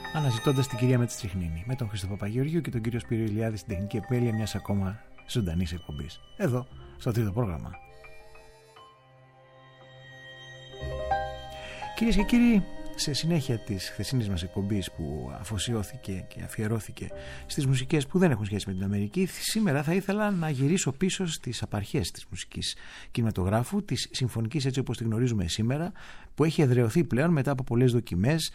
Αναζητώντας την κυρία Μετστριχνίνη, με τον Χρήστο Παπαγεωργίου και τον κύριο Σπύριο Ηλιάδη στην τεχνική επέλεια μιας ακόμα ζωντανής εκπομπής. Εδώ, στο τρίτο πρόγραμμα. Κυρίες και κύριοι, σε συνέχεια της χθεσινής μας εκπομπής που αφοσιώθηκε και αφιερώθηκε στις μουσικές που δεν έχουν σχέση με την Αμερική, σήμερα θα ήθελα να γυρίσω πίσω στις απαρχές της μουσικής κινηματογράφου, της συμφωνικής έτσι όπως τη γνωρίζουμε σήμερα, που έχει εδραιωθεί πλέον μετά από πολλές δοκιμές,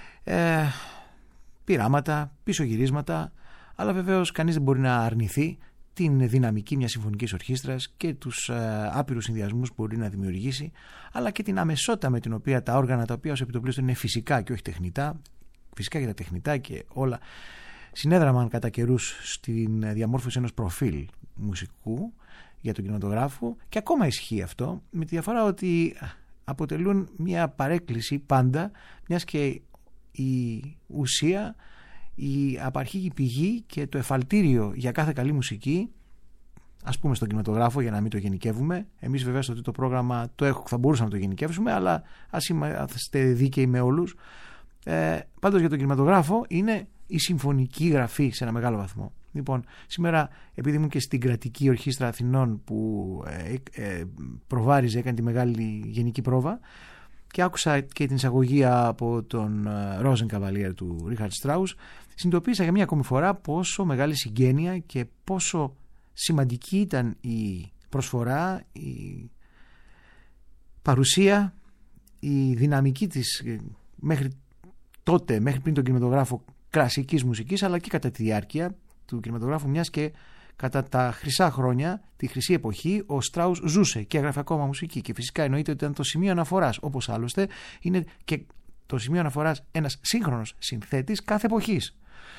πειράματα, πισωγυρίσματα, αλλά βεβαίως κανείς δεν μπορεί να αρνηθεί την δυναμική μιας συμφωνικής ορχήστρας και τους άπειρους συνδυασμούς που μπορεί να δημιουργήσει, αλλά και την αμεσότητα με την οποία τα όργανα, τα οποία ως επιτοπλίστων είναι φυσικά και όχι τεχνητά, φυσικά και τα τεχνητά και όλα, συνέδραμαν κατά καιρούς στην διαμόρφωση ενός προφίλ μουσικού για τον κινηματογράφο, και ακόμα ισχύει αυτό, με τη διαφορά ότι αποτελούν μια παρέκκληση πάντα, μιας και η ουσία, η απαρχή πηγή και το εφαλτήριο για κάθε καλή μουσική, ας πούμε στον κινηματογράφο, για να μην το γενικεύουμε. Εμείς βέβαια στο τρίτο πρόγραμμα θα μπορούσαμε να το γενικεύσουμε, αλλά ας είμαστε δίκαιοι με όλους. Πάντως για τον κινηματογράφο είναι η συμφωνική γραφή σε ένα μεγάλο βαθμό. Λοιπόν, σήμερα, επειδή ήμουν και στην Κρατική Ορχήστρα Αθηνών που προβάριζε, έκανε τη μεγάλη γενική πρόβα, και άκουσα και την εισαγωγή από τον Rosenkavalier του Ρίχαρτ Στράους, συνειδητοποίησα για μια ακόμη φορά πόσο μεγάλη συγγένεια και πόσο σημαντική ήταν η προσφορά, η παρουσία, η δυναμική της μέχρι τότε, μέχρι πριν τον κινηματογράφο, κλασικής μουσικής, αλλά και κατά τη διάρκεια του κινηματογράφου, μιας και κατά τα χρυσά χρόνια, τη χρυσή εποχή, ο Στράους ζούσε και έγραφε ακόμα μουσική. Και φυσικά εννοείται ότι ήταν το σημείο αναφοράς, όπως άλλωστε είναι και το σημείο αναφοράς ένας σύγχρονος συνθέτης κάθε εποχής.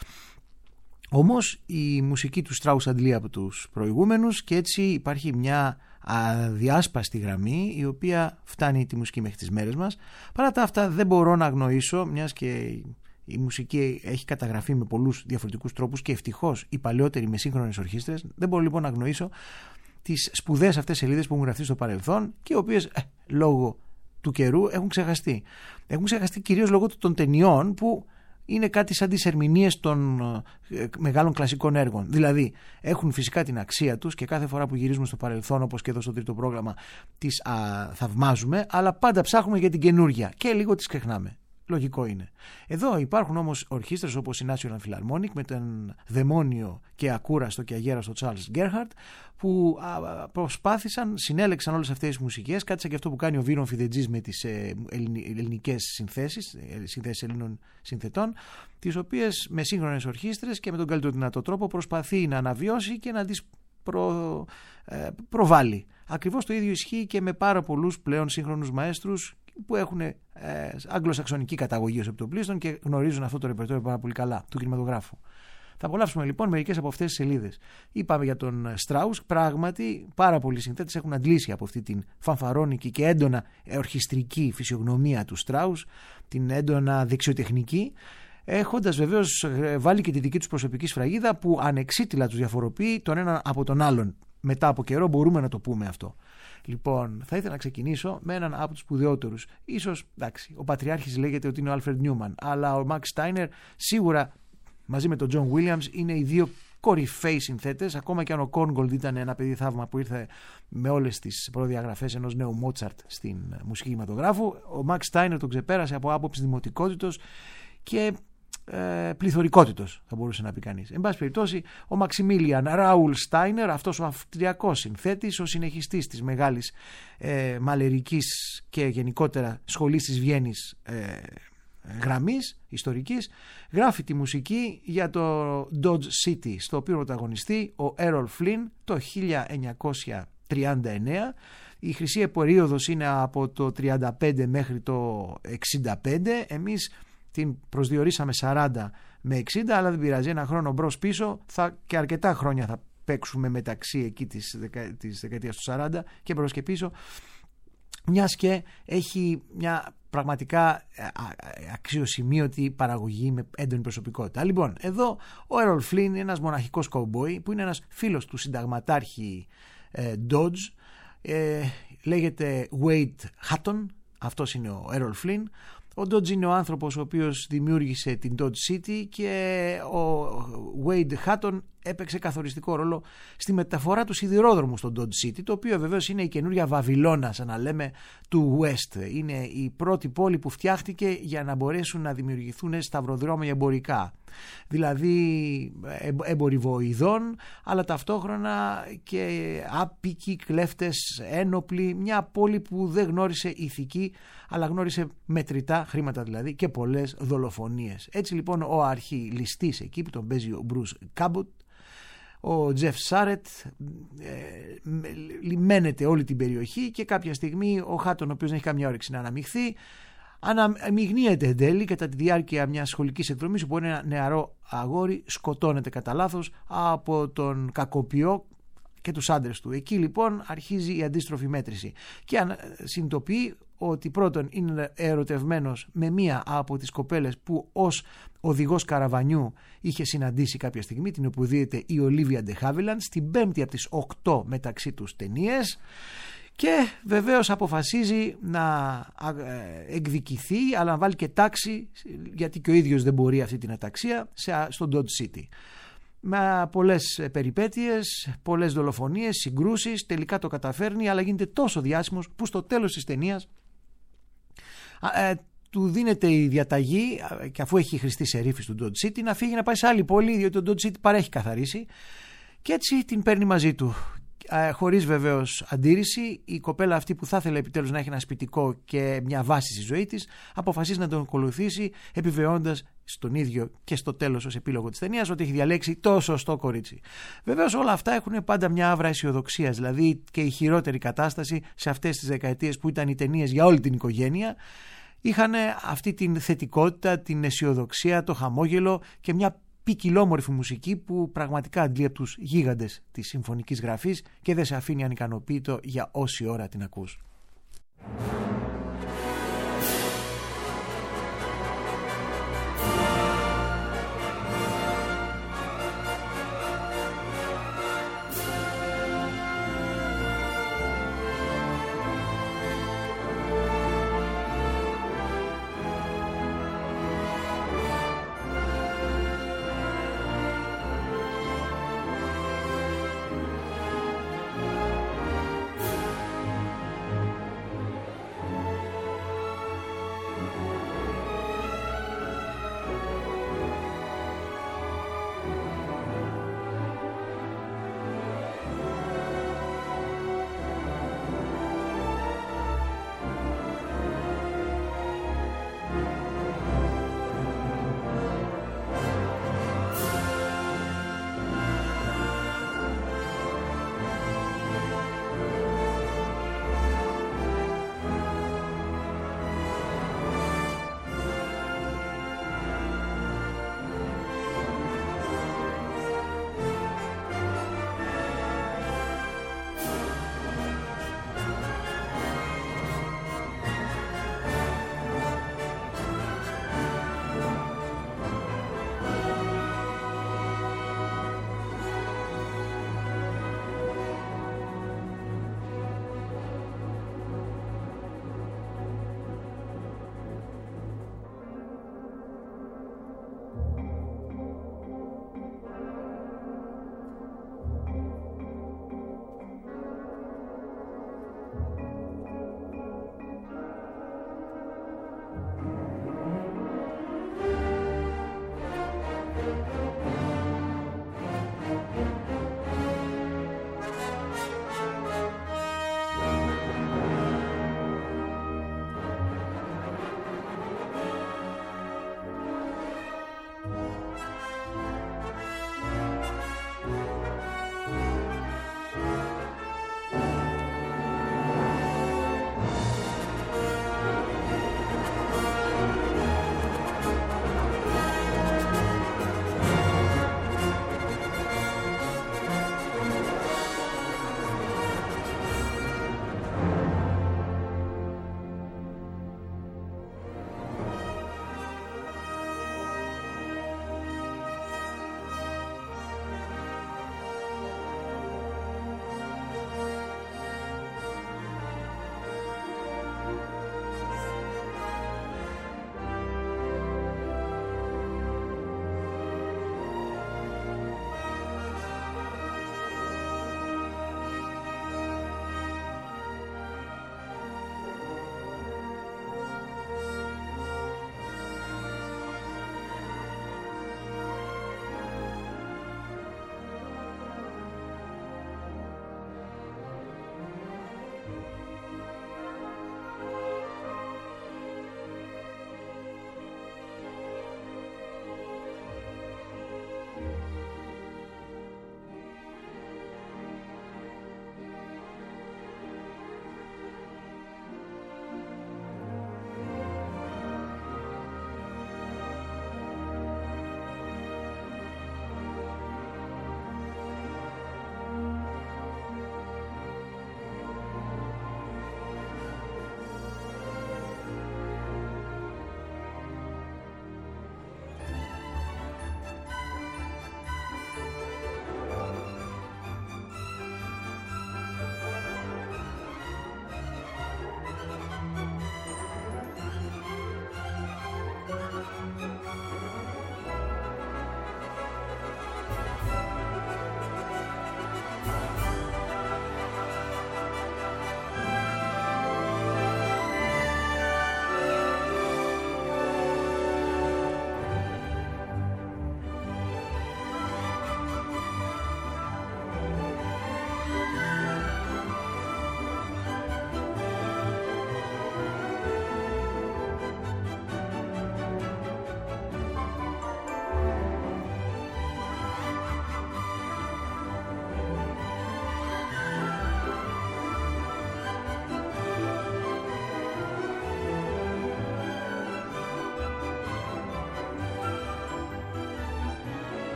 Όμως η μουσική του Στράους αντλεί από τους προηγούμενους και έτσι υπάρχει μια αδιάσπαστη γραμμή η οποία φτάνει τη μουσική μέχρι τις μέρες μας. Παρά τα αυτά δεν μπορώ να αγνοήσω, μιας και η μουσική έχει καταγραφεί με πολλούς διαφορετικούς τρόπους και ευτυχώς οι παλαιότεροι με σύγχρονες ορχήστρες, δεν μπορώ λοιπόν να αγνοήσω τις σπουδαίες αυτές σελίδες που έχουν γραφτεί στο παρελθόν και οι οποίες λόγω του καιρού έχουν ξεχαστεί. Έχουν ξεχαστεί κυρίως λόγω των ταινιών που είναι κάτι σαν τις ερμηνείες των μεγάλων κλασικών έργων. Δηλαδή έχουν φυσικά την αξία τους και κάθε φορά που γυρίζουμε στο παρελθόν, όπως και εδώ στο τρίτο πρόγραμμα, τις θαυμάζουμε, αλλά πάντα ψάχνουμε για την καινούργια και λίγο τις ξεχνάμε. Λογικό είναι. Εδώ υπάρχουν όμως ορχήστρες όπως η National Philharmonic με τον δαιμόνιο και ακούραστο και αγέραστο Charles Gerhardt, που προσπάθησαν, συνέλεξαν όλες αυτές τις μουσικές, κάτι σαν και αυτό που κάνει ο Βίρον Φιδετζής με τις ελληνικές συνθέσεις Ελλήνων συνθετών, τις οποίες με σύγχρονες ορχήστρες και με τον καλύτερο δυνατό τρόπο προσπαθεί να αναβιώσει και να τις προβάλλει. Ακριβώς το ίδιο ισχύει και με πάρα πολλούς πλέον σύγχρονους μαέστρους που έχουν αγγλοσαξονική καταγωγή ως επιτοπλίστων και γνωρίζουν αυτό το ρεπερτόριο πάρα πολύ καλά του κινηματογράφου. Θα απολαύσουμε λοιπόν μερικές από αυτές τις σελίδες. Είπαμε για τον Στράους, πράγματι πάρα πολλοί συνθέτες έχουν αντλήσει από αυτή την φανφαρώνικη και έντονα ορχιστρική φυσιογνωμία του Στράους, την έντονα δεξιοτεχνική, έχοντας βεβαίως βάλει και τη δική τους προσωπική σφραγίδα που ανεξίτηλα τους διαφοροποιεί τον έναν από τον άλλον. Μετά από καιρό μπορούμε να το πούμε αυτό. Λοιπόν, θα ήθελα να ξεκινήσω με έναν από τους σπουδαιότερους. Ίσως, εντάξει, ο πατριάρχης λέγεται ότι είναι ο Άλφρεντ Νιούμαν, αλλά ο Μαξ Στάινερ σίγουρα μαζί με τον Τζον Βίλιαμς είναι οι δύο κορυφαίοι συνθέτες, ακόμα και αν ο Κόρνγκολντ ήταν ένα παιδί θαύμα που ήρθε με όλες τις προδιαγραφές ενός νέου Μότσαρτ στην μουσική κινηματογράφου. Ο Μαξ Στάινερ τον ξεπέρασε από άποψη δημοτικότητος και πληθωρικότητος, θα μπορούσε να πει κανείς. Εν πάση περιπτώσει, ο Μαξιμίλιαν Ράουλ Στάινερ, αυτός ο αυστριακός συνθέτης, ο συνεχιστής της μεγάλης μαλερικής και γενικότερα σχολής της Βιέννης γραμμής ιστορικής, γράφει τη μουσική για το Dodge City, στο οποίο πρωταγωνιστεί ο Errol Flynn το 1939. Η χρυσή περίοδος είναι από το 35 μέχρι το 65. Εμείς την προσδιορίσαμε 40 με 60, αλλά δεν πειράζει, ένα χρόνο μπρος πίσω και αρκετά χρόνια θα παίξουμε μεταξύ εκεί της δεκαετίας του 40 και μπρος και πίσω, μιας και έχει μια πραγματικά αξιοσημείωτη παραγωγή με έντονη προσωπικότητα. Λοιπόν, εδώ ο Errol Flynn είναι ένας μοναχικός καουμπόι που είναι ένας φίλος του συνταγματάρχη Dodge, λέγεται Wade Hutton, αυτός είναι ο Errol Flynn, Ο Dodge είναι ο άνθρωπος ο οποίος δημιούργησε την Dodge City και ο Wade Hutton έπαιξε καθοριστικό ρόλο στη μεταφορά του σιδηρόδρομου στο Dodge City, το οποίο βεβαίως είναι η καινούρια Βαβυλώνα, σαν να λέμε, του West. Είναι η πρώτη πόλη που φτιάχτηκε για να μπορέσουν να δημιουργηθούν σταυροδρόμια εμπορικά. Δηλαδή έμποροι βοηδών, αλλά ταυτόχρονα και άπικοι, κλέφτες, ένοπλοι. Μια πόλη που δεν γνώρισε ηθική, αλλά γνώρισε μετρητά χρήματα δηλαδή και πολλές δολοφονίες. Έτσι λοιπόν ο αρχιληστής εκεί που τον παίζει ο Bruce Cabot, ο Jeff Sarrett, λιμένεται όλη την περιοχή και κάποια στιγμή ο Χάτον, ο οποίος δεν έχει καμιά όρεξη να αναμειχθεί, αναμειγνύεται εν τέλει κατά τη διάρκεια μιας σχολικής εκδρομής, όπου ένα νεαρό αγόρι σκοτώνεται κατά λάθος από τον κακοποιό και τους άντρες του. Εκεί λοιπόν αρχίζει η αντίστροφη μέτρηση και συνειδητοποιεί ότι πρώτον είναι ερωτευμένος με μία από τις κοπέλες που ως οδηγός καραβανιού είχε συναντήσει κάποια στιγμή, την όπου δίδεται η Olivia de Havilland, στην πέμπτη από τις 8 μεταξύ τους ταινίες, και βεβαίως αποφασίζει να εκδικηθεί, αλλά να βάλει και τάξη, γιατί και ο ίδιος δεν μπορεί αυτή την αταξία, στον Dodge City. Με πολλές περιπέτειες, πολλές δολοφονίες, συγκρούσεις, τελικά το καταφέρνει, αλλά γίνεται τόσο διάσημος που στο τέλος της ταινίας του δίνεται η διαταγή, και αφού έχει χρηστεί σερίφης του Dodge City, να φύγει να πάει σε άλλη πόλη, διότι το Dodge City παρέχει καθαρίσει, και έτσι την παίρνει μαζί του. Χωρίς βεβαίως αντίρρηση, η κοπέλα αυτή που θα ήθελε επιτέλους να έχει ένα σπιτικό και μια βάση στη ζωή της, αποφασίζει να τον ακολουθήσει, επιβεβαιώντας στον ίδιο και στο τέλος ως επίλογο της ταινίας ότι έχει διαλέξει το σωστό κορίτσι. Βεβαίως όλα αυτά έχουν πάντα μια άβρα αισιοδοξίας, δηλαδή και η χειρότερη κατάσταση σε αυτές τις δεκαετίες που ήταν οι ταινίες για όλη την οικογένεια, είχαν αυτή την θετικότητα, την αισιοδοξία, το χαμόγελο και μια ποικιλόμορφη μουσική που πραγματικά αντλεί από τους γίγαντες της συμφωνικής γραφής και δεν σε αφήνει ανικανοποίητο για όση ώρα την ακούς.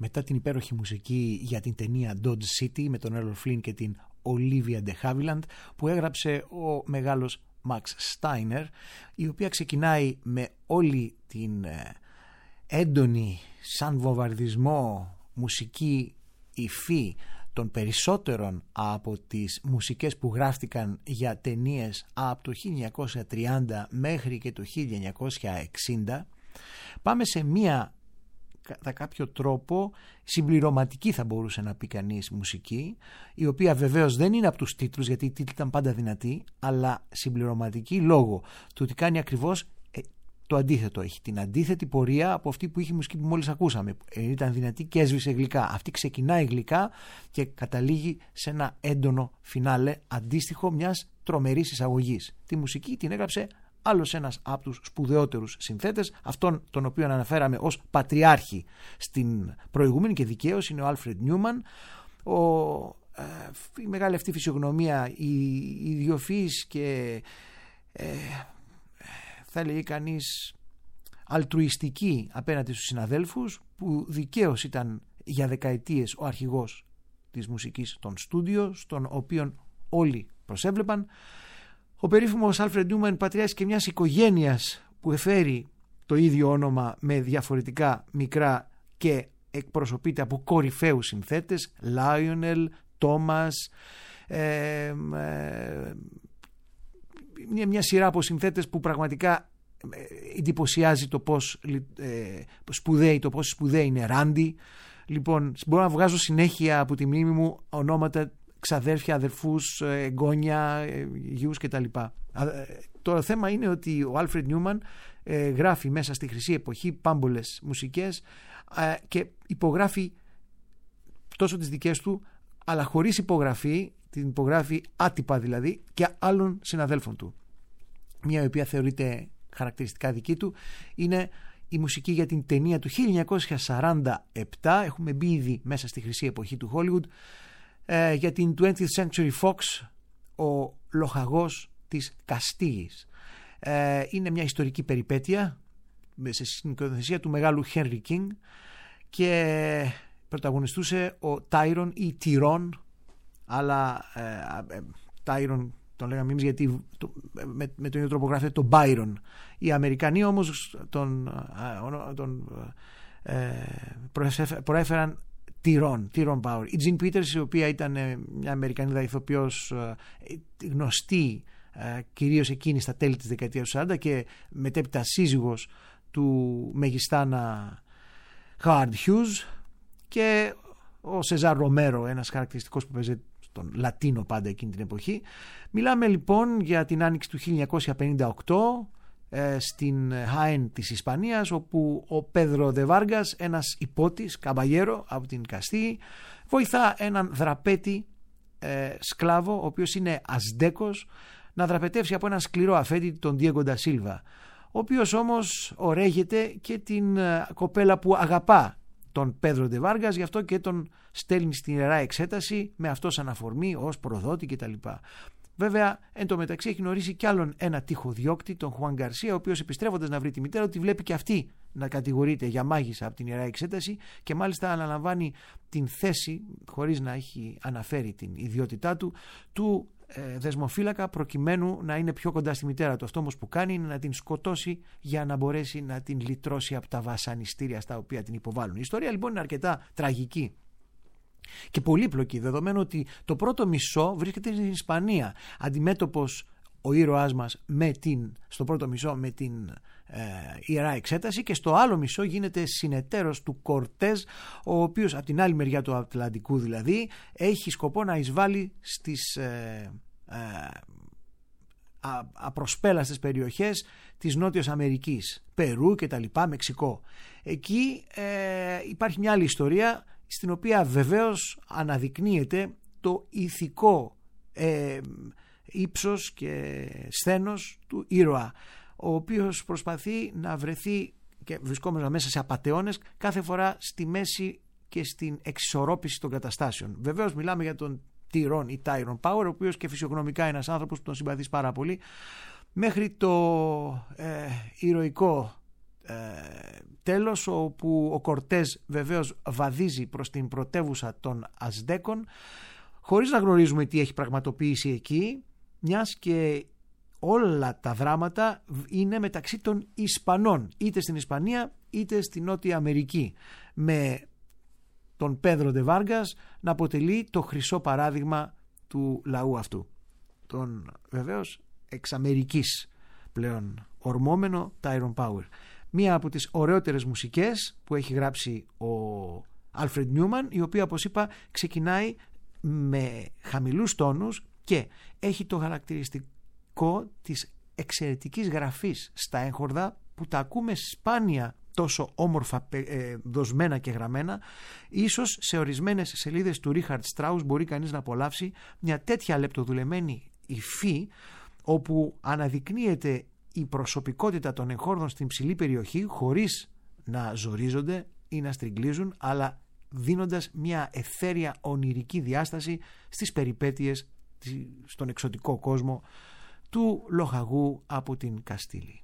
μετά την υπέροχη μουσική για την ταινία Dodge City με τον Errol Flynn και την Olivia de Havilland που έγραψε ο μεγάλος Max Steiner, η οποία ξεκινάει με όλη την έντονη σαν βομβαρδισμό μουσική υφή των περισσότερων από τις μουσικές που γράφτηκαν για ταινίες από το 1930 μέχρι και το 1960. Πάμε σε μία κατά κάποιο τρόπο συμπληρωματική, θα μπορούσε να πει κανείς, μουσική, η οποία βεβαίως δεν είναι από τους τίτλους, γιατί οι τίτλοι ήταν πάντα δυνατοί, αλλά συμπληρωματική λόγω του ότι κάνει ακριβώς το αντίθετο. Έχει την αντίθετη πορεία από αυτή που είχε η μουσική που μόλις ακούσαμε. Ήταν δυνατή και έσβησε γλυκά. Αυτή ξεκινάει γλυκά και καταλήγει σε ένα έντονο φινάλε αντίστοιχο μιας τρομερής εισαγωγής. Τη μουσική την έγραψε άλλος ένας από τους σπουδαιότερους συνθέτες, αυτόν τον οποίο αναφέραμε ως πατριάρχη στην προηγούμενη και δικαίως, είναι ο Άλφρεντ Νιούμαν. Η μεγάλη αυτή φυσιογνωμία, η ιδιοφυής και θα έλεγε κανείς αλτρουιστική απέναντι στους συναδέλφους, που δικαίως ήταν για δεκαετίες ο αρχηγός της μουσικής των στούντιο, στον οποίον όλοι προσέβλεπαν. Ο περίφημος Άλφρεντ Νιούμαν, πατριάρχης και μιας οικογένειας που εφέρει το ίδιο όνομα με διαφορετικά μικρά και εκπροσωπείται από κορυφαίους συνθέτες, Λάιονελ, Τόμας, μια σειρά από συνθέτες που πραγματικά εντυπωσιάζει το πώς σπουδαίοι είναι. Ράντι. Λοιπόν, μπορώ να βγάζω συνέχεια από τη μνήμη μου ονόματα, ξαδέρφια, αδερφούς, εγγόνια, γιους κτλ. Το θέμα είναι ότι ο Άλφρεντ Νιούμαν γράφει μέσα στη χρυσή εποχή πάμπολες μουσικές και υπογράφει τόσο τις δικές του, αλλά χωρίς υπογραφή, την υπογράφει άτυπα δηλαδή, και άλλων συναδέλφων του. Μια η οποία θεωρείται χαρακτηριστικά δική του είναι η μουσική για την ταινία του 1947, έχουμε μπει ήδη μέσα στη χρυσή εποχή του Hollywood, για την 20th Century Fox, ο λοχαγός της Καστίγης. Είναι μια ιστορική περιπέτεια σε σκηνοθεσία του μεγάλου Henry King και πρωταγωνιστούσε ο Τάιρον ή Τυρόν, αλλά Τάιρον τον λέγαμε εμείς γιατί με τον ίδιο τρόπο γράφεται το Byron. Οι Αμερικανοί όμως τον προέφεραν Τυρόν Power. Η Jean Peters, η οποία ήταν μια Αμερικανίδα ηθοποιός γνωστή κυρίως εκείνη στα τέλη της δεκαετίας του 40 και μετέπειτα σύζυγος του μεγιστάνα Howard Hughes, και ο Σεζάρ Ρομέρο, ένας χαρακτηριστικός που παίζει τον Λατίνο πάντα εκείνη την εποχή. Μιλάμε λοιπόν για την άνοιξη του 1958 στην Χάεν της Ισπανίας, όπου ο Πέδρο Δε Βάργας, ένας υπότης καμπαγέρο από την Καστίγη, βοηθά έναν δραπέτη σκλάβο, ο οποίος είναι Αζντέκος, να δραπετεύσει από ένα σκληρό αφέντη, τον Διέγκο Ντα Σίλβα, ο οποίος όμως ωραίγεται και την κοπέλα που αγαπά τον Πέδρο Ντε Βάργας, γι' αυτό και τον στέλνει στην Ιερά Εξέταση με αυτό σαν αφορμή ως προδότη κτλ. Βέβαια, εν τω μεταξύ έχει γνωρίσει κι άλλον ένα τυχοδιώκτη, τον Χουάν Γκαρσία, ο οποίος επιστρέφοντας να βρει τη μητέρα του, βλέπει και αυτή να κατηγορείται για μάγισσα από την Ιερά Εξέταση και μάλιστα αναλαμβάνει την θέση, χωρίς να έχει αναφέρει την ιδιότητά του, του δεσμοφύλακα, προκειμένου να είναι πιο κοντά στη μητέρα του. Αυτό όμως που κάνει είναι να την σκοτώσει για να μπορέσει να την λυτρώσει από τα βασανιστήρια στα οποία την υποβάλλουν. Η ιστορία λοιπόν είναι αρκετά τραγική και πολύπλοκη, δεδομένου ότι το πρώτο μισό βρίσκεται στην Ισπανία, αντιμέτωπος ο ήρωάς μας στο πρώτο μισό με την Ιερά Εξέταση, και στο άλλο μισό γίνεται συνεταίρος του Κορτέζ, ο οποίος από την άλλη μεριά του Ατλαντικού δηλαδή έχει σκοπό να εισβάλλει στις απροσπέλαστες περιοχές της Νότιας Αμερικής, Περού και τα λοιπά, Μεξικό. Εκεί υπάρχει μια άλλη ιστορία, στην οποία βεβαίως αναδεικνύεται το ηθικό ύψος και σθένος του ήρωα, ο οποίος προσπαθεί να βρεθεί, και βρισκόμαστε μέσα σε απατεώνες, κάθε φορά στη μέση και στην εξισορρόπηση των καταστάσεων. Βεβαίως μιλάμε για τον Τυρόν ή Τάιρον Πάουερ, ο οποίος και φυσιογνωμικά είναι ένας άνθρωπος που τον συμπαθείς πάρα πολύ, μέχρι το ηρωικό τέλος, όπου ο Κορτέζ βεβαίως βαδίζει προς την πρωτεύουσα των Αζτέκων, χωρίς να γνωρίζουμε τι έχει πραγματοποιήσει εκεί, μιας και όλα τα δράματα είναι μεταξύ των Ισπανών, είτε στην Ισπανία είτε στη Νότια Αμερική, με τον Πέδρο ντε Βάργκας να αποτελεί το χρυσό παράδειγμα του λαού αυτού, τον βεβαίως εξ Αμερικής πλέον ορμόμενο Tyrone Power. Μία από τις ωραιότερες μουσικές που έχει γράψει ο Alfred Newman, η οποία, όπως είπα, ξεκινάει με χαμηλούς τόνους και έχει το χαρακτηριστικό της εξαιρετικής γραφής στα έγχορδα, που τα ακούμε σπάνια τόσο όμορφα δοσμένα και γραμμένα. Ίσως σε ορισμένες σελίδες του Ρίχαρτ Στράους μπορεί κανείς να απολαύσει μια τέτοια λεπτοδουλεμένη υφή, όπου αναδεικνύεται η προσωπικότητα των εγχόρδων στην ψηλή περιοχή, χωρίς να ζορίζονται ή να στριγκλίζουν, αλλά δίνοντας μια αιθέρια ονειρική διάσταση στις περιπέτειες στον εξωτικό κόσμο του λοχαγού από την Καστήλη.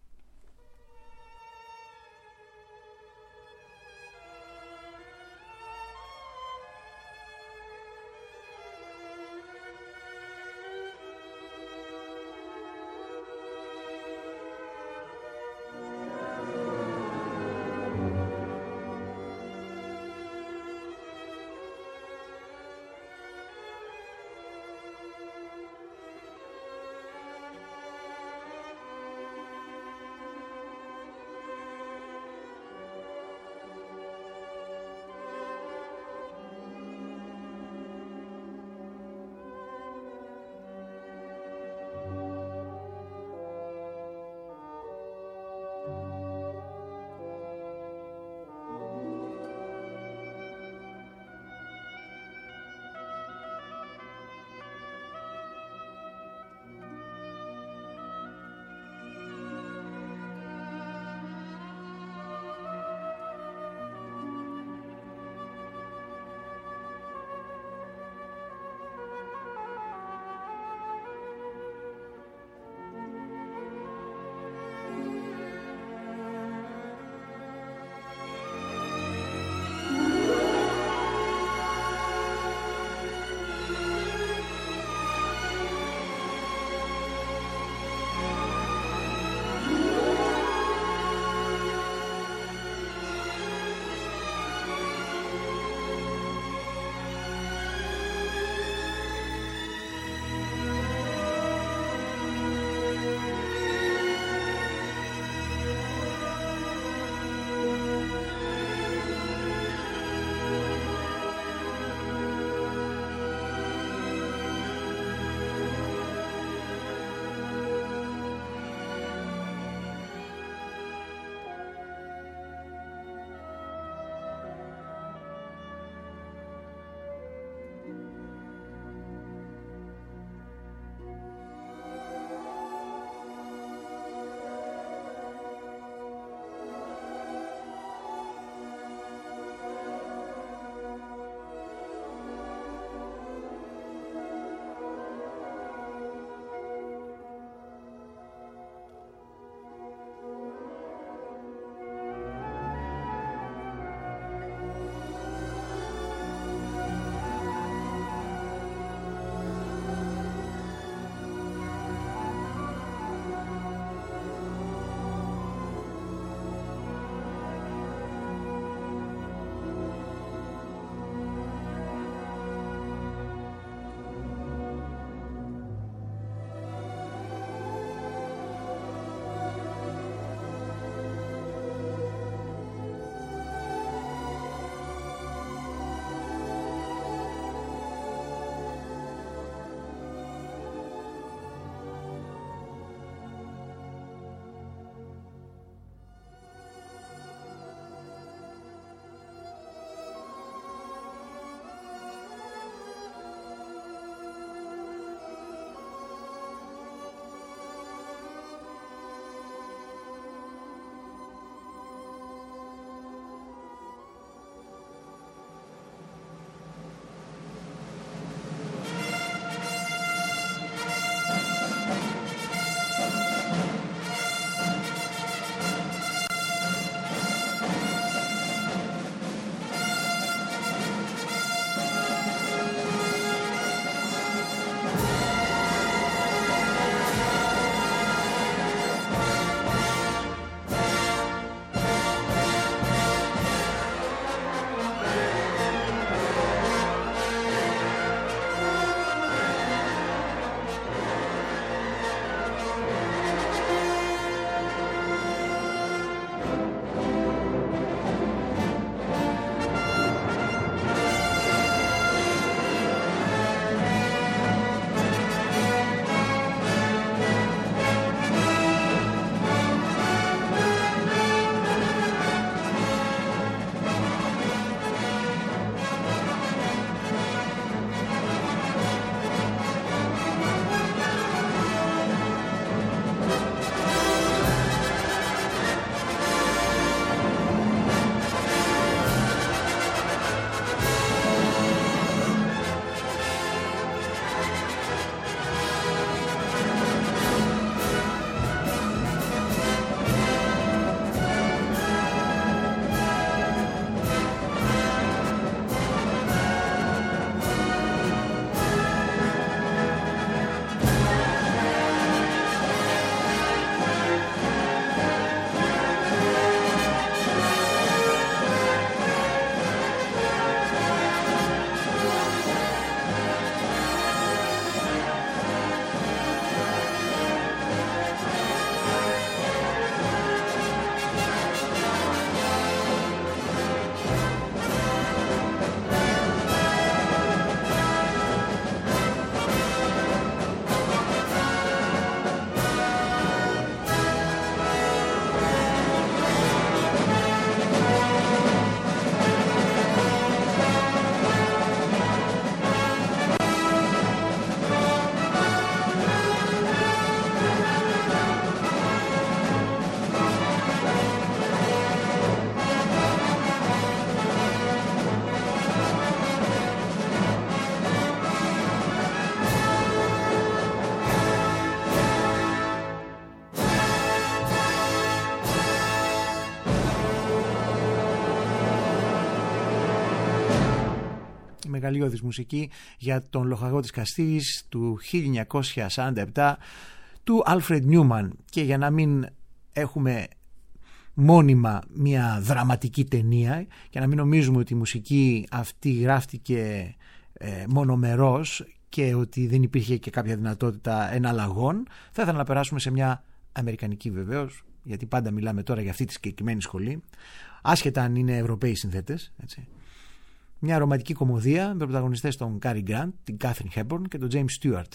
μεγαλειώδης μουσική για τον λοχαγό της Καστήλης του 1947 του Alfred Newman. Και για να μην έχουμε μόνιμα μια δραματική ταινία και να μην νομίζουμε ότι η μουσική αυτή γράφτηκε μονομερός και ότι δεν υπήρχε και κάποια δυνατότητα εναλλαγών, θα ήθελα να περάσουμε σε μια αμερικανική, βεβαίως, γιατί πάντα μιλάμε τώρα για αυτή τη συγκεκριμένη σχολή, άσχετα αν είναι Ευρωπαίοι συνθέτες, έτσι. Μια ρομαντική κομμωδία με πρωταγωνιστές τον Cary Grant, την Katharine Hepburn και τον James Stewart.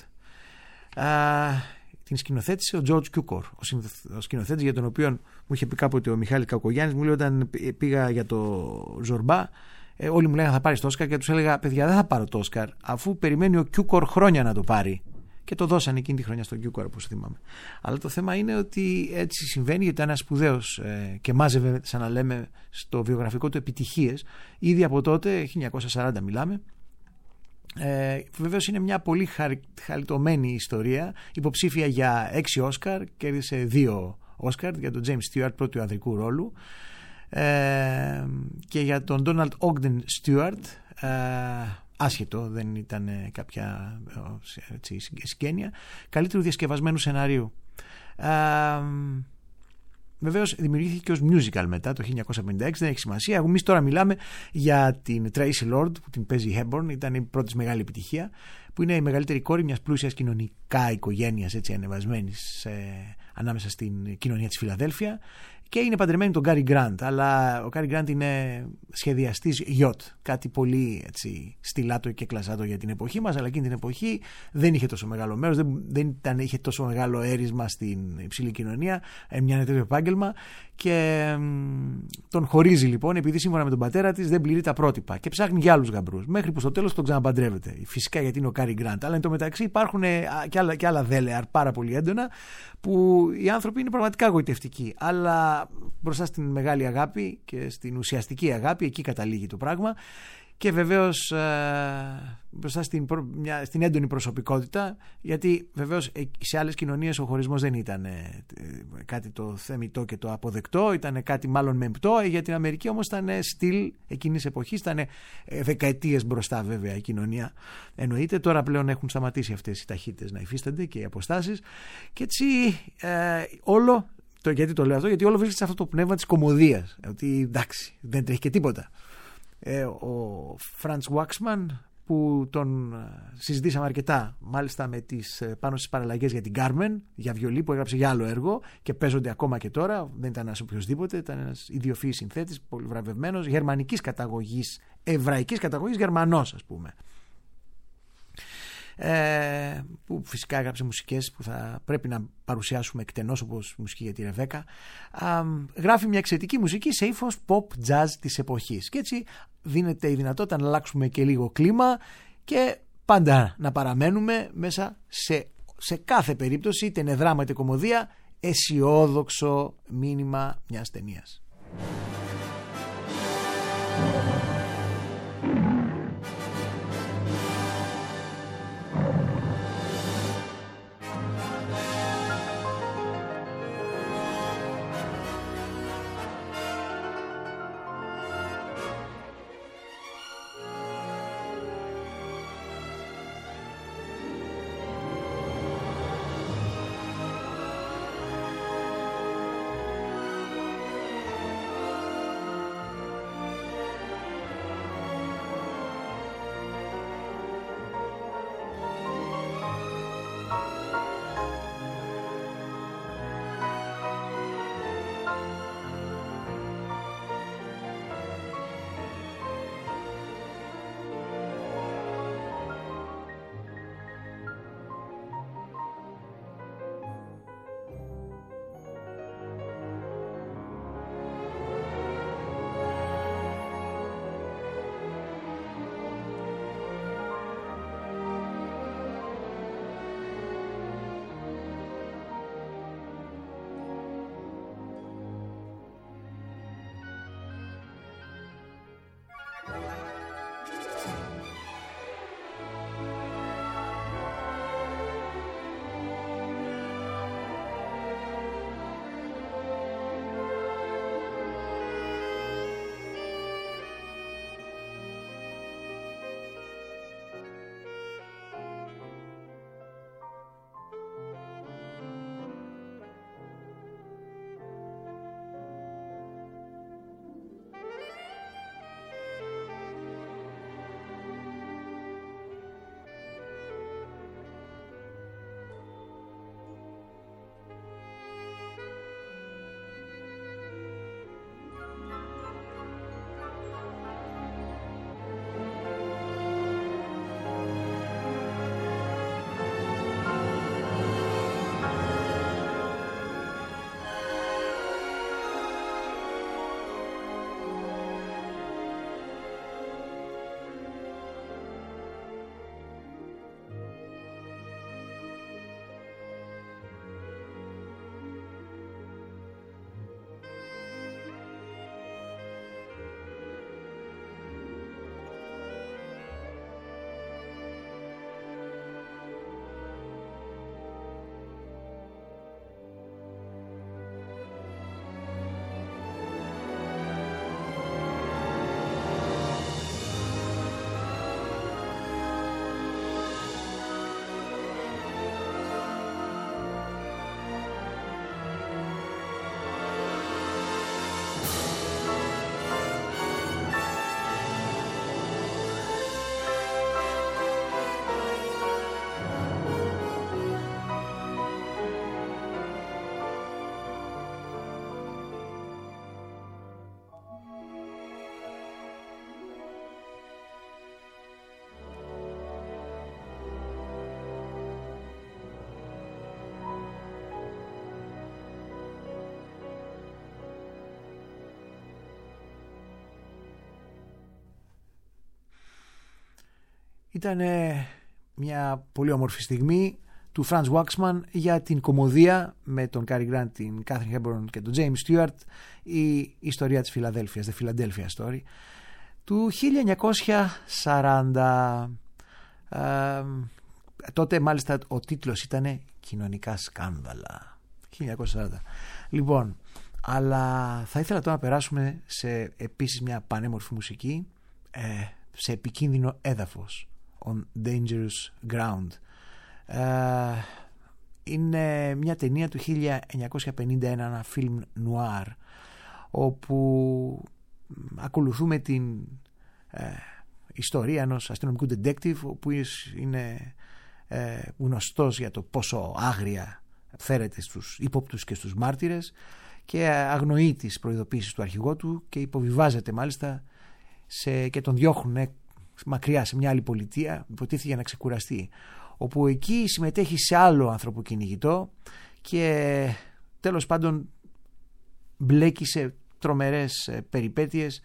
Την σκηνοθέτησε ο George Cukor, ο σκηνοθέτης για τον οποίο μου είχε πει κάποτε ο Μιχάλης Κακογιάννης. Μου λέει όταν πήγα για το Ζορμπά, όλοι μου λέγανε θα πάρεις το Όσκαρ, και τους έλεγα παιδιά δεν θα πάρω το Όσκαρ αφού περιμένει ο Cukor χρόνια να το πάρει. Και το δώσανε εκείνη τη χρονιά στον Cukor, όπως θυμάμαι. Αλλά το θέμα είναι ότι έτσι συμβαίνει, γιατί ήταν ένας σπουδαίος και μάζευε, σαν να λέμε, στο βιογραφικό του επιτυχίες ήδη από τότε, 1940 μιλάμε. Βεβαίως είναι μια πολύ χαριτωμένη ιστορία. Υποψήφια για 6 Όσκαρ, κέρδισε 2 Όσκαρ για τον James Stewart πρώτου ανδρικού ρόλου, και για τον Donald Ogden Stewart άσχετο, δεν ήταν κάποια συγγένεια, καλύτερου διασκευασμένου σεναρίου. Βεβαίως δημιουργήθηκε ως musical μετά το 1956, δεν έχει σημασία. Εμείς τώρα μιλάμε για την Tracy Lord που την παίζει η Hepburn, ήταν η πρώτη μεγάλη επιτυχία, που είναι η μεγαλύτερη κόρη μιας πλούσιας κοινωνικά οικογένειας, έτσι ανεβασμένης ανάμεσα στην κοινωνία της Φιλαδέλφια, και είναι παντρεμένη τον Cary Grant, αλλά ο Cary Grant είναι σχεδιαστής γιότ, κάτι πολύ έτσι στιλάτο και κλασάτο για την εποχή μας, αλλά εκείνη την εποχή δεν είχε τόσο μεγάλο μέρος, είχε τόσο μεγάλο έρισμα στην υψηλή κοινωνία, μια τέτοιο επάγγελμα, και τον χωρίζει λοιπόν επειδή σύμφωνα με τον πατέρα της δεν πληρεί τα πρότυπα και ψάχνει για άλλους γαμπρούς, μέχρι που στο τέλος τον ξαναπαντρεύεται, φυσικά γιατί είναι ο Cary Grant. Αλλά εν τω μεταξύ υπάρχουν και άλλα δέλεαρ πάρα πολύ έντονα που οι άνθρωποι είναι πραγματικά γοητευτικοί, αλλά μπροστά στην μεγάλη αγάπη και στην ουσιαστική αγάπη εκεί καταλήγει το πράγμα. Και βεβαίως μπροστά στην έντονη προσωπικότητα, γιατί βεβαίως σε άλλες κοινωνίες ο χωρισμός δεν ήταν κάτι το θεμιτό και το αποδεκτό, ήταν κάτι μάλλον μεμπτό. Για την Αμερική όμως ήταν στυλ εκείνης εποχής, ήταν δεκαετίες μπροστά βέβαια η κοινωνία, εννοείται. Τώρα πλέον έχουν σταματήσει αυτές οι ταχύτητες να υφίστανται και οι αποστάσεις, και έτσι όλο. Γιατί το λέω αυτό? Γιατί όλο βρίσκεται σε αυτό το πνεύμα της κωμωδίας, ότι εντάξει δεν τρέχει και τίποτα. Ο Φραντς Waxman, που τον συζητήσαμε αρκετά μάλιστα πάνω στις παραλλαγές για την Carmen, για βιολί, που έγραψε για άλλο έργο και παίζονται ακόμα και τώρα, δεν ήταν ένας οποιοσδήποτε, ήταν ένας ιδιοφυής συνθέτης, πολύ βραβευμένος, γερμανικής καταγωγής, εβραϊκής καταγωγής, Γερμανός ας πούμε, που φυσικά έγραψε μουσικές που θα πρέπει να παρουσιάσουμε εκτενώς, όπως μουσική για τη Ρεβέκα. Γράφει μια εξαιρετική μουσική σε ύφος pop jazz της εποχής, και έτσι δίνεται η δυνατότητα να αλλάξουμε και λίγο κλίμα και πάντα να παραμένουμε μέσα σε κάθε περίπτωση, είτε είναι δράμα είτε κωμωδία, αισιόδοξο μήνυμα μιας ταινίας. Ήταν μια πολύ όμορφη στιγμή του Franz Waxman για την κωμωδία με τον Cary Grant, την Katharine Hepburn και τον James Stewart, η ιστορία της Φιλαδέλφειας, The Philadelphia Story, του 1940. Τότε μάλιστα ο τίτλος ήταν «Κοινωνικά σκάνδαλα». 1940. Λοιπόν, αλλά θα ήθελα τώρα να περάσουμε σε επίσης μια πανέμορφη μουσική, σε επικίνδυνο έδαφος, On Dangerous Ground. Είναι μια ταινία του 1951, ένα φιλμ νουάρ, όπου ακολουθούμε την ιστορία ενός αστυνομικού detective, ο οποίος είναι γνωστός για το πόσο άγρια φέρεται στους ύποπτους και στους μάρτυρες και αγνοεί τις προειδοποίησεις του αρχηγού του και υποβιβάζεται μάλιστα και τον διώχνουν μακριά σε μια άλλη πολιτεία, υποτίθεται για να ξεκουραστεί, όπου εκεί συμμετέχει σε άλλο ανθρωποκυνηγητό και τέλος πάντων μπλέκει σε τρομερές περιπέτειες,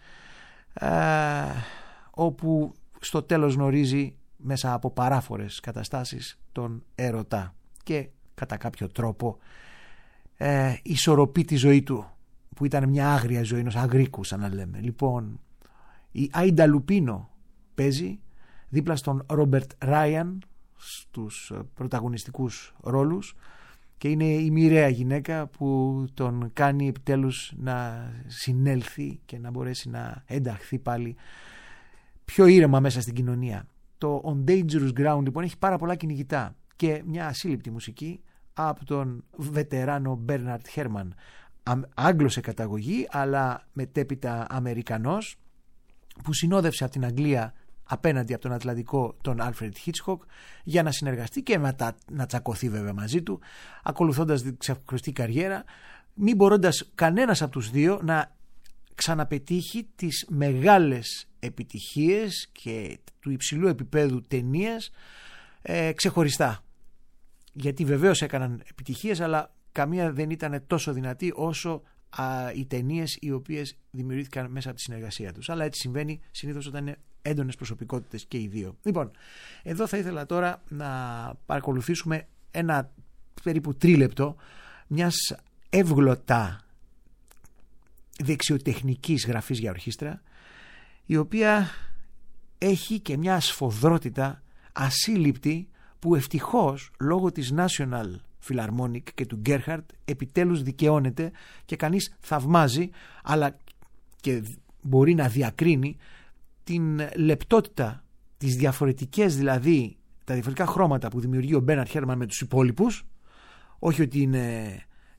όπου στο τέλος γνωρίζει μέσα από παράφορες καταστάσεις τον έρωτα και κατά κάποιο τρόπο ισορροπεί τη ζωή του, που ήταν μια άγρια ζωή, ενός αγρίκου σαν να λέμε. Λοιπόν, η Άιντα Λουπίνο παίζει δίπλα στον Ρόμπερτ Ράιαν στους πρωταγωνιστικούς ρόλους και είναι η μοιραία γυναίκα που τον κάνει επιτέλους να συνέλθει και να μπορέσει να ενταχθεί πάλι πιο ήρεμα μέσα στην κοινωνία. Το On Dangerous Ground λοιπόν έχει πάρα πολλά κυνηγητά και μια ασύλληπτη μουσική από τον βετεράνο Μπέρναρτ Χέρμαν, Άγγλος σε καταγωγή αλλά μετέπειτα Αμερικανός, που συνόδευσε από την Αγγλία απέναντι από τον Ατλαντικό τον Άλφρεντ Χίτσχοκ για να συνεργαστεί και μετά να τσακωθεί βέβαια μαζί του, ακολουθώντας την ξεχωριστή καριέρα, μη μπορώντας κανένας από τους δύο να ξαναπετύχει τις μεγάλες επιτυχίες και του υψηλού επίπεδου ταινίες ξεχωριστά. Γιατί βεβαίως έκαναν επιτυχίες, αλλά καμία δεν ήταν τόσο δυνατή όσο οι ταινίες οι οποίες δημιουργήθηκαν μέσα από τη συνεργασία τους. Αλλά έτσι συμβαίνει συνήθως όταν είναι έντονες προσωπικότητες και οι δύο. Λοιπόν, εδώ θα ήθελα τώρα να παρακολουθήσουμε ένα περίπου τρίλεπτο μιας εύγλωτα δεξιοτεχνικής γραφής για ορχήστρα, η οποία έχει και μια σφοδρότητα ασύλληπτη που ευτυχώς λόγω της National Philharmonic και του Gerhardt επιτέλους δικαιώνεται και κανείς θαυμάζει, αλλά και μπορεί να διακρίνει την λεπτότητα, τις διαφορετικές δηλαδή, τα διαφορετικά χρώματα που δημιουργεί ο Μπέρναρτ Χέρμαν με τους υπόλοιπους. Όχι ότι είναι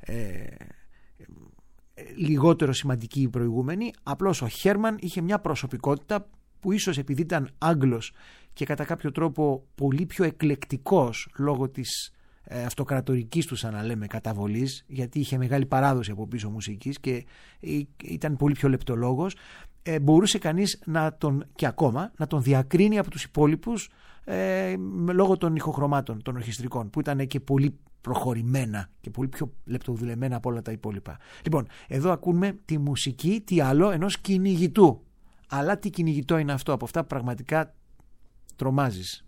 λιγότερο σημαντική η προηγούμενη, απλώς ο Χέρμαν είχε μια προσωπικότητα που ίσως επειδή ήταν Άγγλος και κατά κάποιο τρόπο πολύ πιο εκλεκτικός λόγω της αυτοκρατορικής του, σαν να λέμε, καταβολής, γιατί είχε μεγάλη παράδοση από πίσω μουσικής και ήταν πολύ πιο λεπτολόγος, μπορούσε κανείς και ακόμα να τον διακρίνει από τους υπόλοιπους λόγω των ηχοχρωμάτων των ορχιστρικών, που ήταν και πολύ προχωρημένα και πολύ πιο λεπτοδουλεμένα από όλα τα υπόλοιπα. Λοιπόν, εδώ ακούμε τη μουσική, τι άλλο, ενός κυνηγητού. Αλλά τι κυνηγητό είναι αυτό? Από αυτά που πραγματικά τρομάζεις.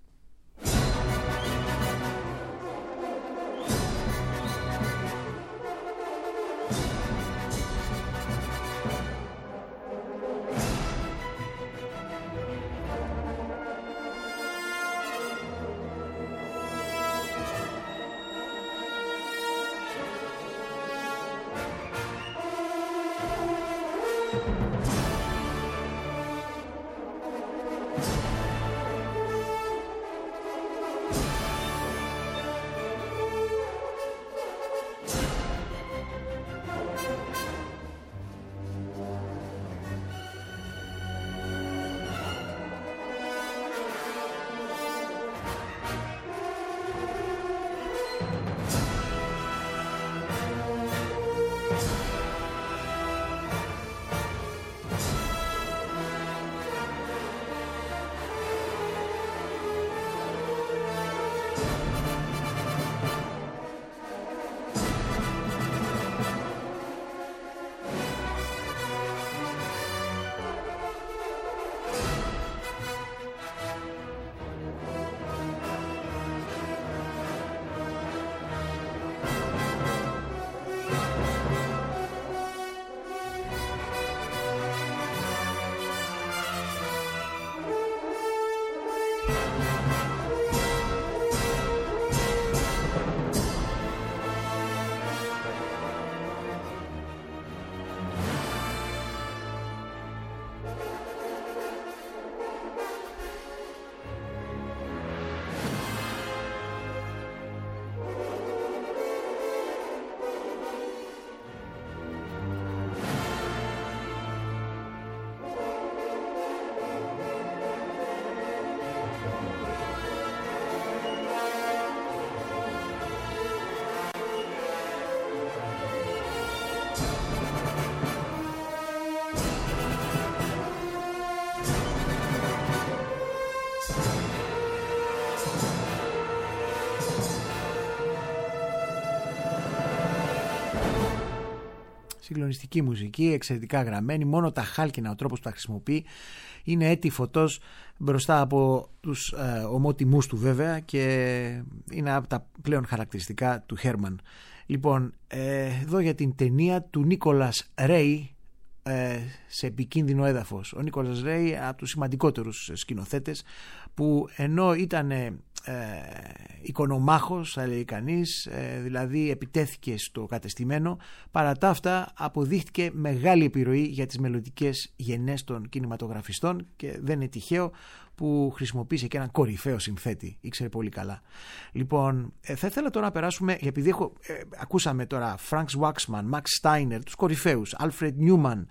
συγκλονιστική μουσική, εξαιρετικά γραμμένη, μόνο τα χάλκινα, ο τρόπος που τα χρησιμοποιεί είναι έτη φωτός μπροστά από τους ομότιμούς του βέβαια, και είναι από τα πλέον χαρακτηριστικά του Χέρμαν. Λοιπόν, εδώ για την ταινία του Νίκολας Ρέι, σε επικίνδυνο έδαφος. Ο Νίκολας Ρέι, από τους σημαντικότερους σκηνοθέτες, που ενώ ήταν οικονομάχος, θα λέει κανείς, δηλαδή επιτέθηκε στο κατεστημένο, παρά τα αυτά αποδείχτηκε μεγάλη επιρροή για τις μελλοντικές γενιές των κινηματογραφιστών, και δεν είναι τυχαίο που χρησιμοποίησε και έναν κορυφαίο συνθέτη, ήξερε πολύ καλά. Λοιπόν, θα ήθελα τώρα να περάσουμε, επειδή ακούσαμε τώρα Frank Waxman, Max Steiner, τους κορυφαίους, Alfred Newman,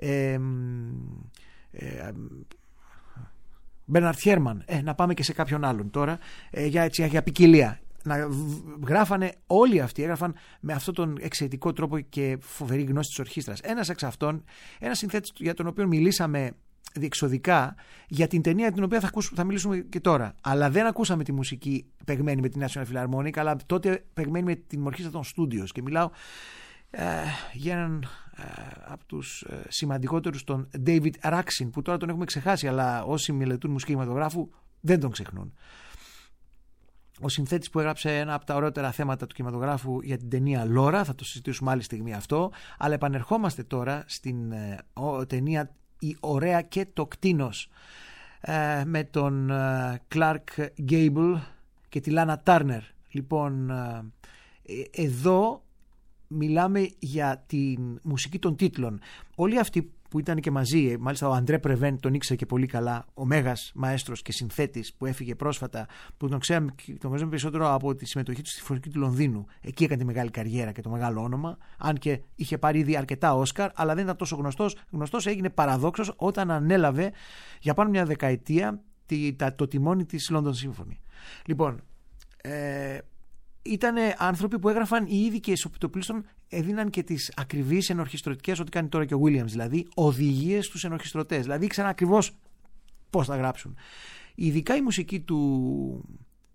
Bernard Herrmann, να πάμε και σε κάποιον άλλον τώρα, για ποικιλία. Γράφανε όλοι αυτοί, έγραφαν με αυτόν τον εξαιρετικό τρόπο και φοβερή γνώση της ορχήστρας. Ένας εξ αυτών, ένας συνθέτης για τον οποίο μιλήσαμε διεξοδικά για την ταινία την οποία θα μιλήσουμε και τώρα, αλλά δεν ακούσαμε τη μουσική παιγμένη με την National Philharmonic, αλλά τότε παιγμένη με την ορχήστρα των Studios, και μιλάω για έναν από τους σημαντικότερους, τον David Raksin, που τώρα τον έχουμε ξεχάσει, αλλά όσοι μελετούν μουσική κινηματογράφου δεν τον ξεχνούν. Ο συνθέτης που έγραψε ένα από τα ωραιότερα θέματα του κινηματογράφου για την ταινία Laura, θα το συζητήσουμε άλλη στιγμή αυτό, αλλά επανερχόμαστε τώρα στην ταινία «Η Ωραία και το Κτήνος», με τον Clark Gable και τη Lana Turner. Λοιπόν, εδώ μιλάμε για τη μουσική των τίτλων. Όλοι αυτοί που ήταν και μαζί, μάλιστα ο Αντρέ Πρεβέν τον ήξερε και πολύ καλά, ο μέγας μαέστρος και συνθέτης που έφυγε πρόσφατα, που τον ξέραμε περισσότερο από τη συμμετοχή του στη Συμφωνική του Λονδίνου. Εκεί έκανε τη μεγάλη καριέρα και το μεγάλο όνομα, αν και είχε πάρει ήδη αρκετά Όσκαρ, αλλά δεν ήταν τόσο γνωστός. Γνωστός έγινε παραδόξως όταν ανέλαβε για πάνω μια δεκαετία το τιμόνι της London Symphony. Λοιπόν, ήταν άνθρωποι που έγραφαν οι ίδιοι και στο έδιναν και τις ακριβείς ενορχιστρωτικές, ό,τι κάνει τώρα και ο Williams, δηλαδή οδηγίες στους ενορχιστρωτές, δηλαδή ήξεραν ακριβώς πώς θα γράψουν. Ειδικά η μουσική του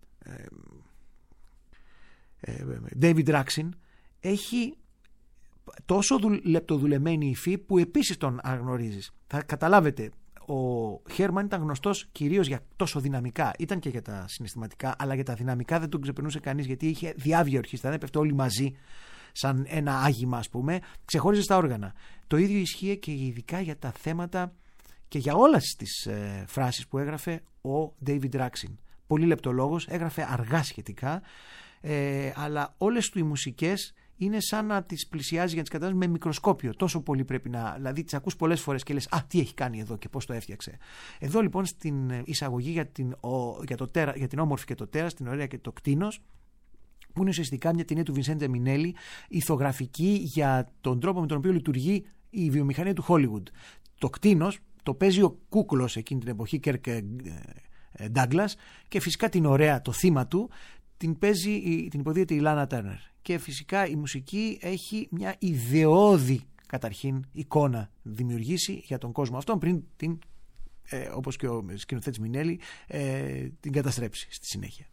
David Raksin έχει τόσο λεπτοδουλεμένη υφή που επίσης τον αναγνωρίζεις. Θα καταλάβετε, ο Χέρμαν ήταν γνωστός κυρίως για τόσο δυναμικά. Ήταν και για τα συναισθηματικά, αλλά για τα δυναμικά δεν τον ξεπερνούσε κανείς, γιατί είχε διάβια ορχήστρα, δεν έπεφτε όλοι μαζί σαν ένα άγημα, ας πούμε, ξεχώριζε στα όργανα. Το ίδιο ισχύει και ειδικά για τα θέματα και για όλες τις φράσεις που έγραφε ο David Raksin. Πολύ λεπτολόγος, έγραφε αργά σχετικά, αλλά όλες του οι μουσικές είναι σαν να τις πλησιάζει για να τις καταλάβεις με μικροσκόπιο. Τόσο πολύ πρέπει να. Δηλαδή, τις ακούς πολλές φορές και λες, τι έχει κάνει εδώ και πώς το έφτιαξε. Εδώ λοιπόν στην εισαγωγή για την Όμορφη και το Τέρας, την Ωραία και το Κτήνος, που είναι ουσιαστικά μια ταινία του Βινσέντε Μινέλη, ηθογραφική για τον τρόπο με τον οποίο λειτουργεί η βιομηχανία του Hollywood. Το Κτήνος το παίζει ο κούκλος εκείνη την εποχή, Κέρκ Ντάγκλας, και φυσικά την Ωραία, το θύμα του, την υποδίεται η Λάνα Τέρνερ. Και φυσικά η μουσική έχει μια ιδεώδη καταρχήν εικόνα δημιουργήσει για τον κόσμο αυτόν πριν όπως και ο σκηνοθέτης Μινέλη, την καταστρέψει στη συνέχεια.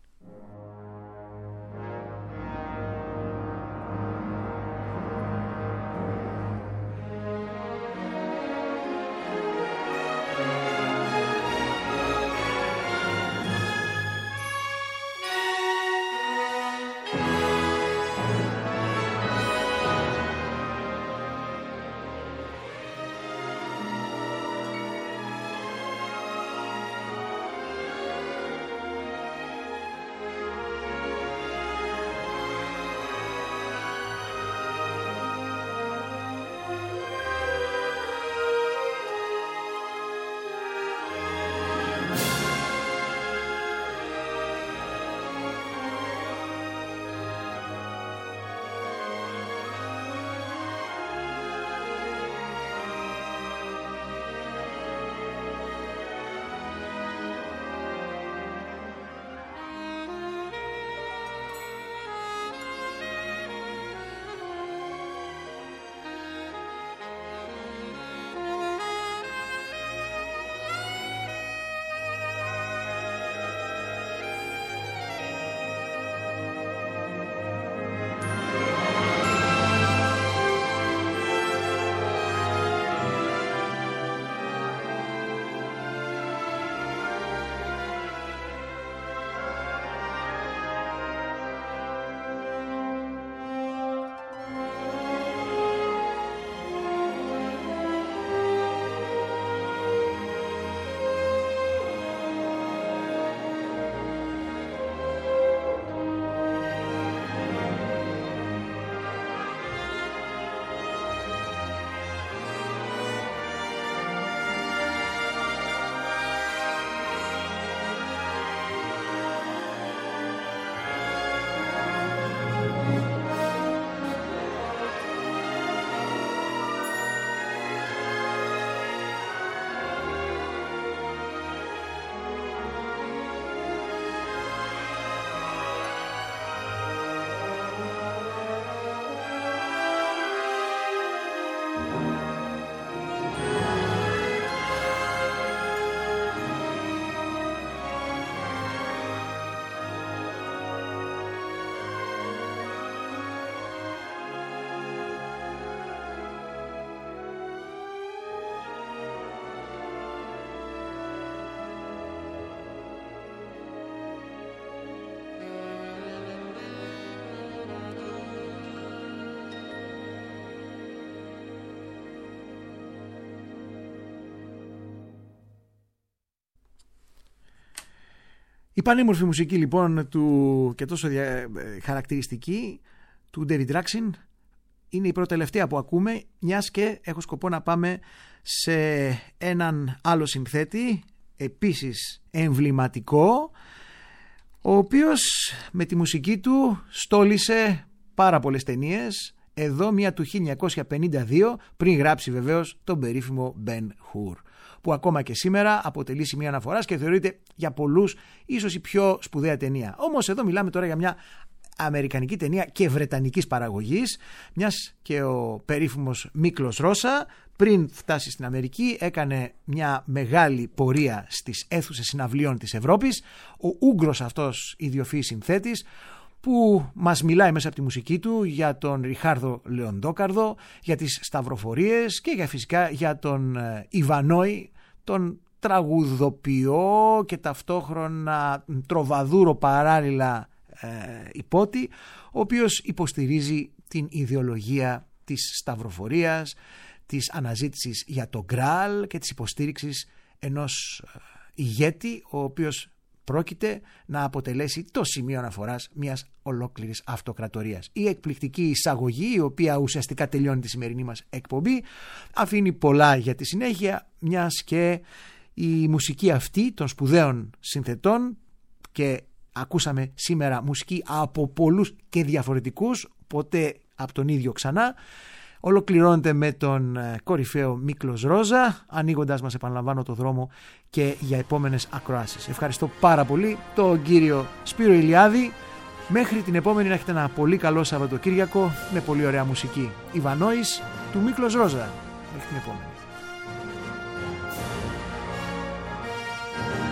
Η πανέμορφη μουσική λοιπόν και τόσο χαρακτηριστική του David Raksin είναι η προτελευταία που ακούμε, μιας και έχω σκοπό να πάμε σε έναν άλλο συνθέτη, επίσης εμβληματικό, ο οποίος με τη μουσική του στόλισε πάρα πολλές ταινίες. Εδώ μια του 1952, πριν γράψει βεβαίως τον περίφημο Ben Hur, που ακόμα και σήμερα αποτελεί σημείο αναφοράς και θεωρείται για πολλούς ίσως η πιο σπουδαία ταινία. Όμως εδώ μιλάμε τώρα για μια αμερικανική ταινία και βρετανικής παραγωγής, μιας και ο περίφημος Μίκλος Ρώσα πριν φτάσει στην Αμερική έκανε μια μεγάλη πορεία στις αίθουσες συναυλίων της Ευρώπης. Ο Ούγγρος αυτός ιδιοφυής συνθέτης που μας μιλάει μέσα από τη μουσική του για τον Ριχάρδο Λεοντόκαρδο, για τις σταυροφορίες και φυσικά για τον Ιβανόη, τον τραγουδοποιό και ταυτόχρονα τροβαδούρο παράλληλα υπότι, ο οποίος υποστηρίζει την ιδεολογία της σταυροφορίας, της αναζήτησης για το Γκράλ και της υποστήριξης ενός ηγέτη, ο οποίος πρόκειται να αποτελέσει το σημείο αναφοράς μιας ολόκληρης αυτοκρατορίας. Η εκπληκτική εισαγωγή, η οποία ουσιαστικά τελειώνει τη σημερινή μας εκπομπή, αφήνει πολλά για τη συνέχεια, μιας και η μουσική αυτή των σπουδαίων συνθετών, και ακούσαμε σήμερα μουσική από πολλούς και διαφορετικούς, ποτέ από τον ίδιο ξανά, ολοκληρώνεται με τον κορυφαίο Μίκλος Ρώσα, ανοίγοντας μας, επαναλαμβάνω, το δρόμο και για επόμενες ακροάσεις. Ευχαριστώ πάρα πολύ τον κύριο Σπύρο Ηλιάδη. Μέχρι την επόμενη να έχετε ένα πολύ καλό Σαββατοκύριακο με πολύ ωραία μουσική. Ιβανόης του Μίκλος Ρώσα. Μέχρι την επόμενη.